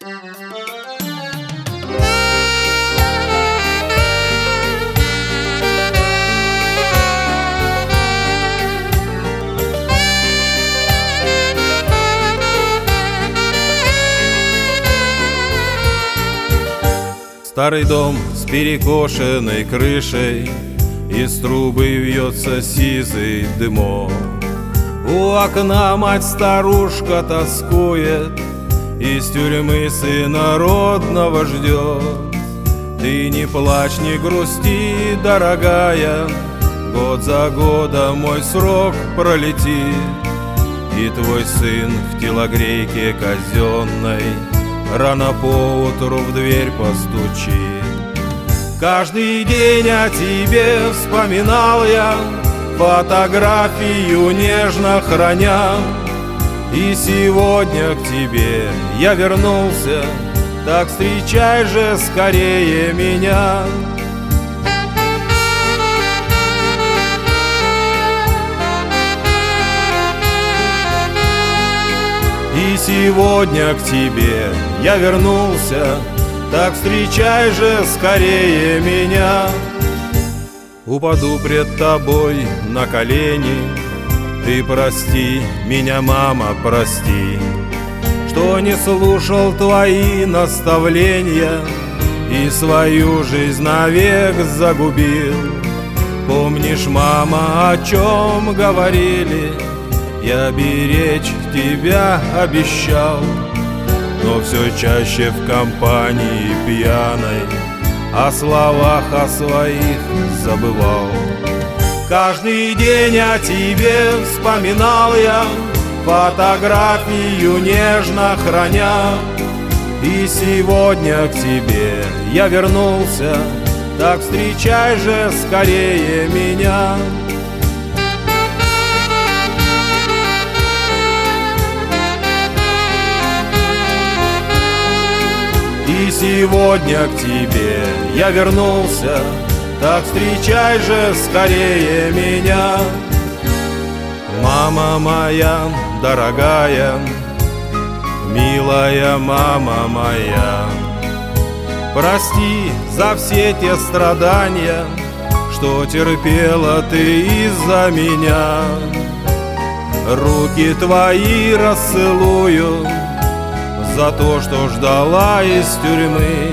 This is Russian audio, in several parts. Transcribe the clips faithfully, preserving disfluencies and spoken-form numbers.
Старый дом с перекошенной крышей, из трубы вьется сизый дымок. У окна мать-старушка тоскует, из тюрьмы сына родного ждет. Ты не плачь, не грусти, дорогая, год за годом мой срок пролетит, и твой сын в телогрейке казенной рано поутру в дверь постучит. Каждый день о тебе вспоминал я, фотографию нежно храня. И сегодня к тебе я вернулся, так встречай же скорее меня. И сегодня к тебе я вернулся, так встречай же скорее меня. Упаду пред тобой на колени, ты прости меня, мама, прости, что не слушал твои наставления и свою жизнь навек загубил. Помнишь, мама, о чем говорили? Я беречь тебя обещал, но все чаще в компании пьяной о словах о своих забывал. Каждый день о тебе вспоминал я, фотографию нежно храня. И сегодня к тебе я вернулся, так встречай же скорее меня. И сегодня к тебе я вернулся, так встречай же скорее меня. Мама моя дорогая, милая мама моя, прости за все те страдания, что терпела ты из-за меня. Руки твои расцелую за то, что ждала из тюрьмы.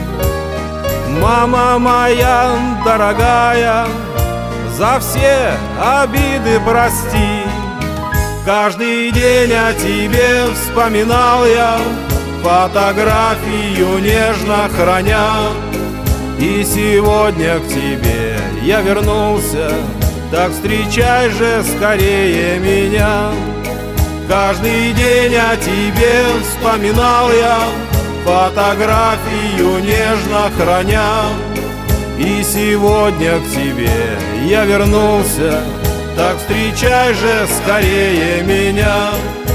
Мама моя дорогая, за все обиды прости. Каждый день о тебе вспоминал я, фотографию нежно храня. И сегодня к тебе я вернулся, так встречай же скорее меня. Каждый день о тебе вспоминал я, фотографию нежно храня. И сегодня к тебе я вернулся, так встречай же скорее меня.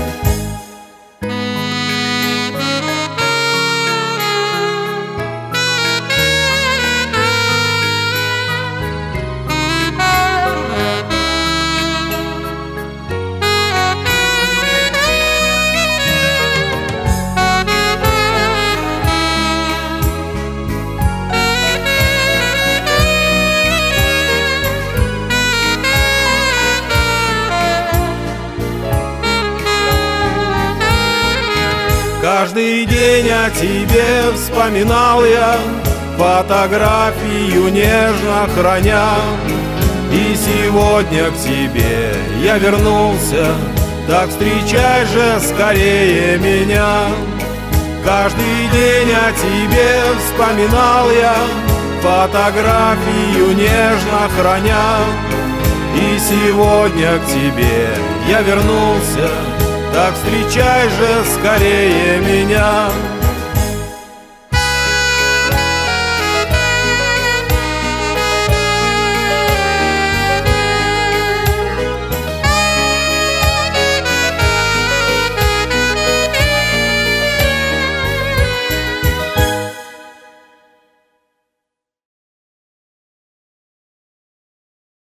Каждый день о тебе вспоминал я, фотографию нежно храня. И сегодня к тебе я вернулся, так встречай же скорее меня. Каждый день о тебе вспоминал я, фотографию нежно храня. И сегодня к тебе я вернулся, так встречай же скорее меня.